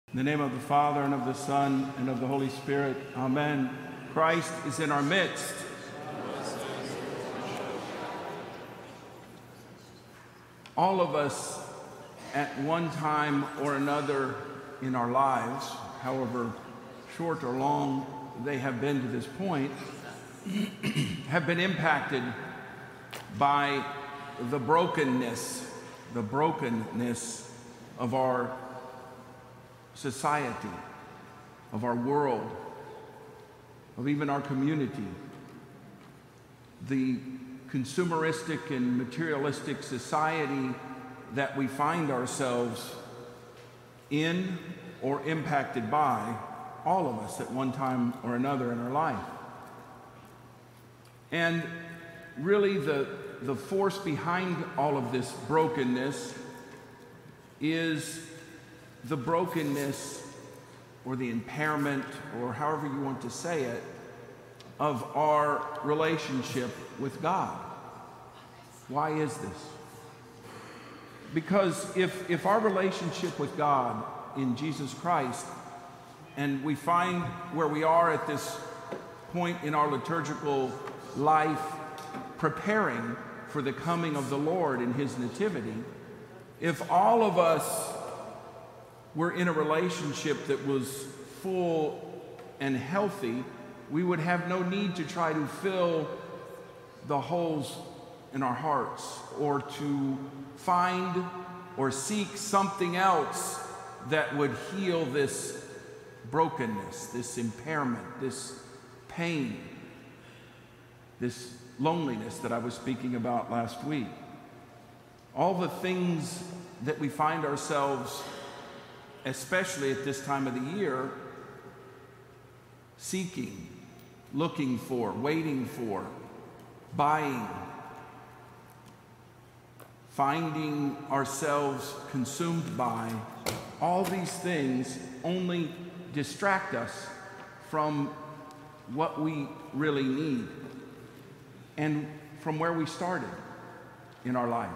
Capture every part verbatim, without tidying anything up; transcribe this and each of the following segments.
In the name of the Father, and of the Son, and of the Holy Spirit. Amen. Christ is in our midst. All of us, at one time or another in our lives, however short or long they have been to this point, have been impacted by the brokenness, the brokenness of our society, of our world, of even our community. The consumeristic and materialistic society that we find ourselves in or impacted by, all of us at one time or another in our life. And really the, the force behind all of this brokenness is the brokenness or the impairment, or however you want to say it, of our relationship with God. Why is this? Because if, if our relationship with God in Jesus Christ, and we find where we are at this point in our liturgical life, preparing for the coming of the Lord in His nativity, if all of us were in a relationship that was full and healthy, we would have no need to try to fill the holes in our hearts, or to find or seek something else that would heal this brokenness, this impairment, this pain, this loneliness that I was speaking about last week. All the things that we find ourselves, especially at this time of the year, seeking, looking for, waiting for, buying, finding ourselves consumed by, all these things only distract us from what we really need and from where we started in our life.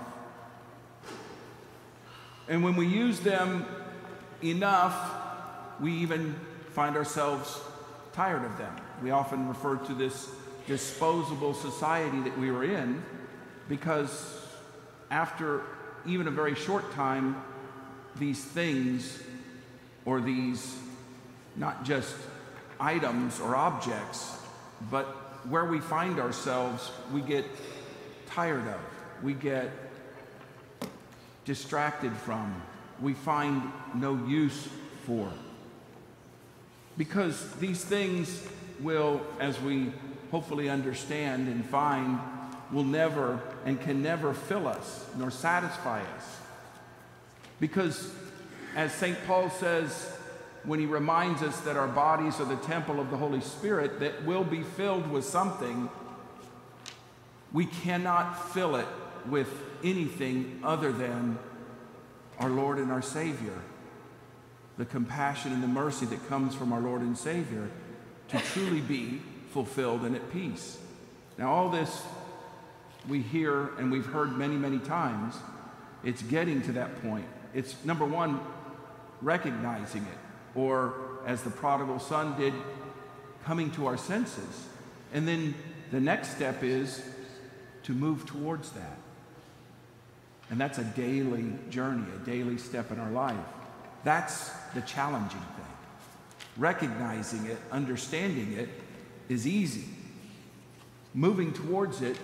And when we use them enough, we even find ourselves tired of them. We often refer to this disposable society that we were in, because after even a very short time, these things, or these not just items or objects, but where we find ourselves, we get tired of, we get distracted from, we find no use for. Because these things will, as we hopefully understand and find, will never and can never fill us nor satisfy us. Because as Saint Paul says, when he reminds us that our bodies are the temple of the Holy Spirit that will be filled with something, we cannot fill it with anything other than our Lord and our Savior, the compassion and the mercy that comes from our Lord and Savior, to truly be fulfilled and at peace. Now, all this we hear and we've heard many, many times. It's getting to that point. It's, number one, recognizing it, or as the prodigal son did, coming to our senses. And then the next step is to move towards that. And that's a daily journey, a daily step in our life. That's the challenging thing. Recognizing it, understanding it is easy. Moving towards it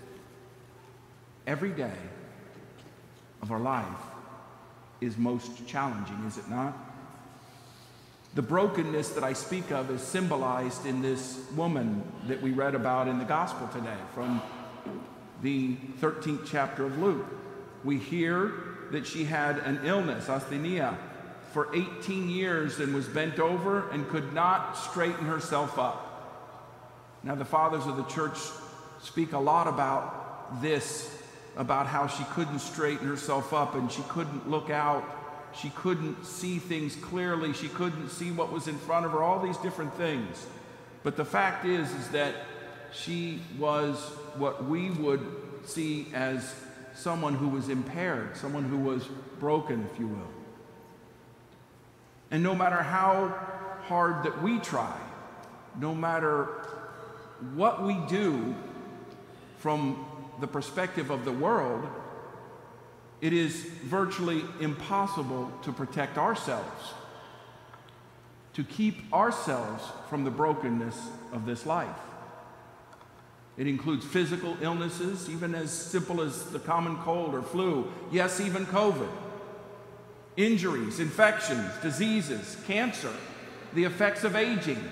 every day of our life is most challenging, is it not? The brokenness that I speak of is symbolized in this woman that we read about in the gospel today from the thirteenth chapter of Luke. We hear that she had an illness, asthenia, for eighteen years, and was bent over and could not straighten herself up. Now, the fathers of the church speak a lot about this, about how she couldn't straighten herself up and she couldn't look out. She couldn't see things clearly. She couldn't see what was in front of her, all these different things. But the fact is, is that she was what we would see as someone who was impaired, someone who was broken, if you will. And no matter how hard that we try, no matter what we do from the perspective of the world, it is virtually impossible to protect ourselves, to keep ourselves from the brokenness of this life. It includes physical illnesses, even as simple as the common cold or flu, yes, even COVID. Injuries, infections, diseases, cancer, the effects of aging.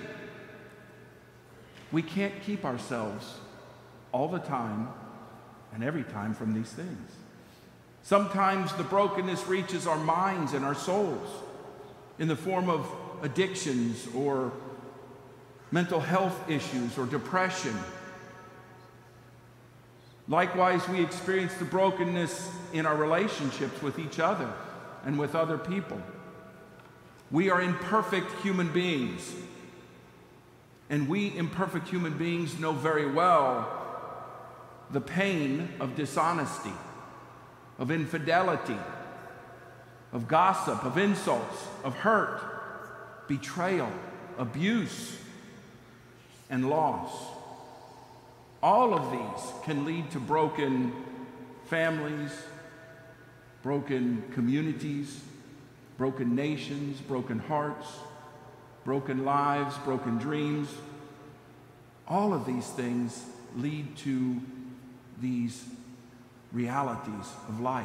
We can't keep ourselves all the time and every time from these things. Sometimes the brokenness reaches our minds and our souls in the form of addictions or mental health issues or depression. Likewise, we experience the brokenness in our relationships with each other and with other people. We are imperfect human beings, and we imperfect human beings know very well the pain of dishonesty, of infidelity, of gossip, of insults, of hurt, betrayal, abuse, and loss. All of these can lead to broken families, broken communities, broken nations, broken hearts, broken lives, broken dreams. All of these things lead to these realities of life.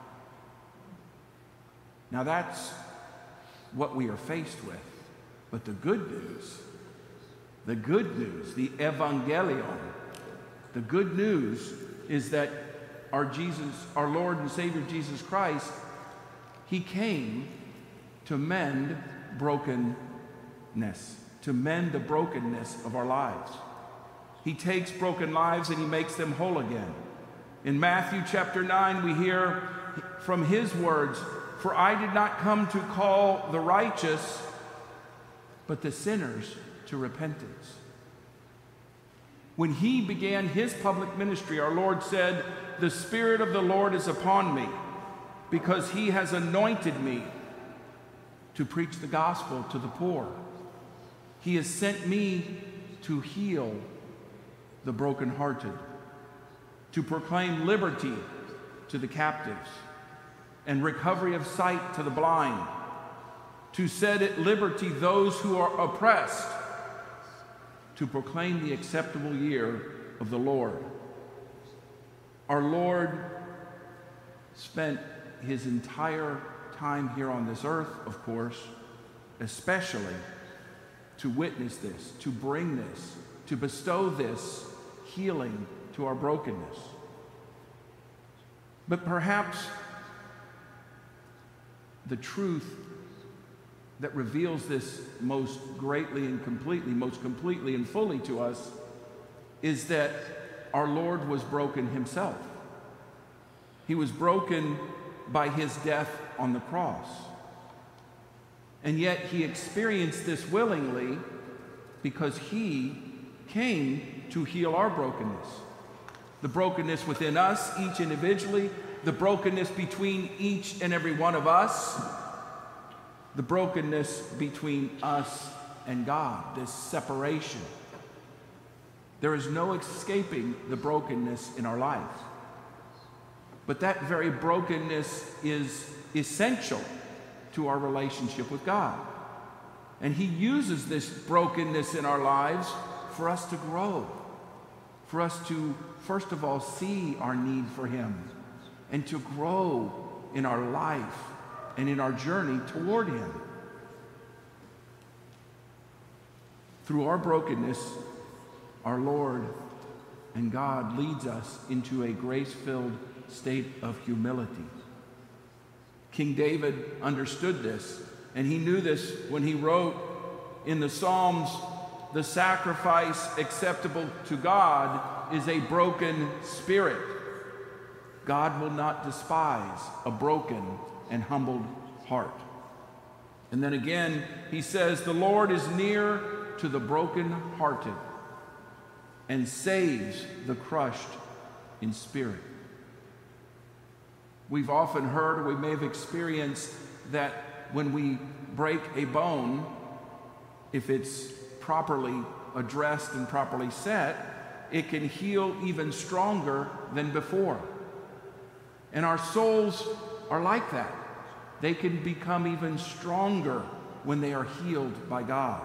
Now that's what we are faced with. But the good news, the good news, the evangelion, the good news is that our Jesus, our Lord and Savior Jesus Christ, he came to mend brokenness, to mend the brokenness of our lives. He takes broken lives and he makes them whole again. In Matthew chapter nine, we hear from his words, "For I did not come to call the righteous, but the sinners to repentance." When he began his public ministry, our Lord said, "The Spirit of the Lord is upon me, because he has anointed me to preach the gospel to the poor. He has sent me to heal the brokenhearted, to proclaim liberty to the captives and recovery of sight to the blind, to set at liberty those who are oppressed, to proclaim the acceptable year of the Lord." Our Lord spent his entire time here on this earth, of course, especially to witness this, to bring this, to bestow this healing to our brokenness. But perhaps the truth that reveals this most greatly and completely, most completely and fully to us, is that our Lord was broken himself. He was broken by his death on the cross. And yet he experienced this willingly because he came to heal our brokenness. The brokenness within us, each individually, the brokenness between each and every one of us, the brokenness between us and God, this separation. There is no escaping the brokenness in our life. But that very brokenness is essential to our relationship with God. And he uses this brokenness in our lives for us to grow, for us to, first of all, see our need for him and to grow in our life and in our journey toward him. Through our brokenness, our Lord and God leads us into a grace-filled state of humility. King David understood this, and he knew this when he wrote in the Psalms, "The sacrifice acceptable to God is a broken spirit. God will not despise a broken and humbled heart." And then again, he says, "The Lord is near to the brokenhearted and saves the crushed in spirit." We've often heard, or we may have experienced, that when we break a bone, if it's properly addressed and properly set, it can heal even stronger than before. And our souls are like that. They can become even stronger when they are healed by God.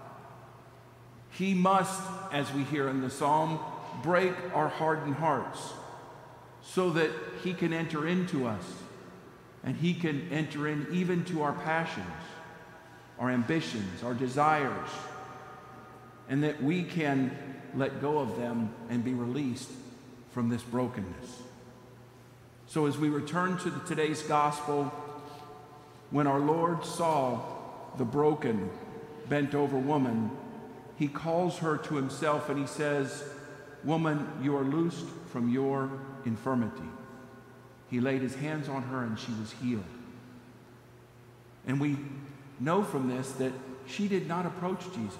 He must, as we hear in the psalm, break our hardened hearts so that he can enter into us, and he can enter in even to our passions, our ambitions, our desires, and that we can let go of them and be released from this brokenness. So as we return to the, today's gospel, when our Lord saw the broken, bent over woman, he calls her to himself and he says, "Woman, you are loosed from your infirmity." He laid his hands on her and she was healed. And we know from this that she did not approach Jesus.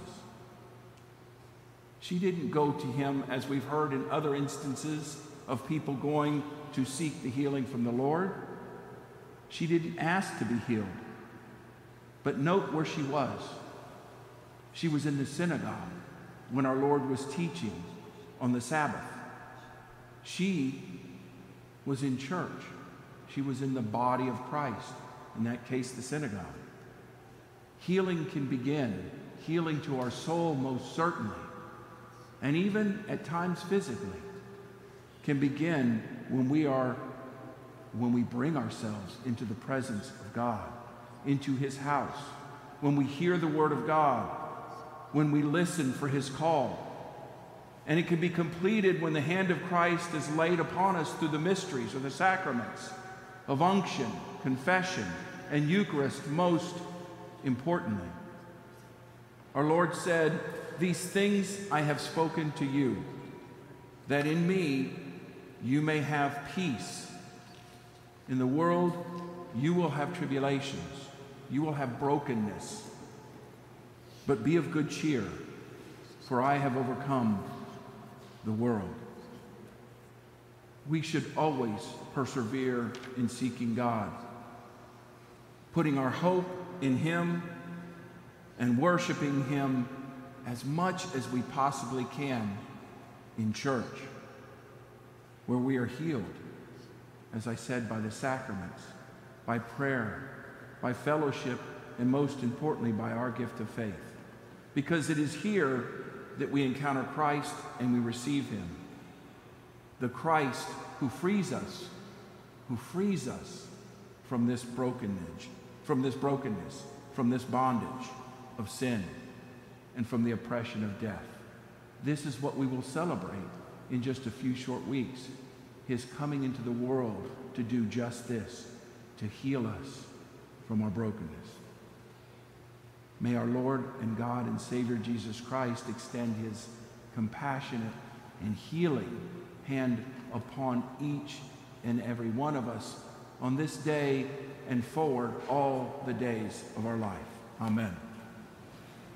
She didn't go to him, as we've heard in other instances of people going to seek the healing from the Lord. She didn't ask to be healed. But note where she was. She was in the synagogue when our Lord was teaching on the Sabbath. She was in church. She was in the body of Christ, in that case, the synagogue. Healing can begin, healing to our soul most certainly, and even at times physically, can begin when we are, when we bring ourselves into the presence of God, into his house, when we hear the word of God, when we listen for his call. And it can be completed when the hand of Christ is laid upon us through the mysteries or the sacraments of unction, confession, and Eucharist, most importantly. Our Lord said, "These things I have spoken to you, that in me you may have peace. In the world you will have tribulations, you will have brokenness. But be of good cheer, for I have overcome the world." We should always persevere in seeking God, putting our hope in him and worshiping him as much as we possibly can in church, where we are healed, as I said, by the sacraments, by prayer, by fellowship, and most importantly, by our gift of faith. Because it is here that we encounter Christ and we receive him. The Christ who frees us, who frees us from this brokenness, from this brokenness, from this bondage of sin, and from the oppression of death. This is what we will celebrate in just a few short weeks. His coming into the world to do just this, to heal us from our brokenness. May our Lord and God and Savior Jesus Christ extend his compassionate and healing hand upon each and every one of us on this day and forward all the days of our life. Amen.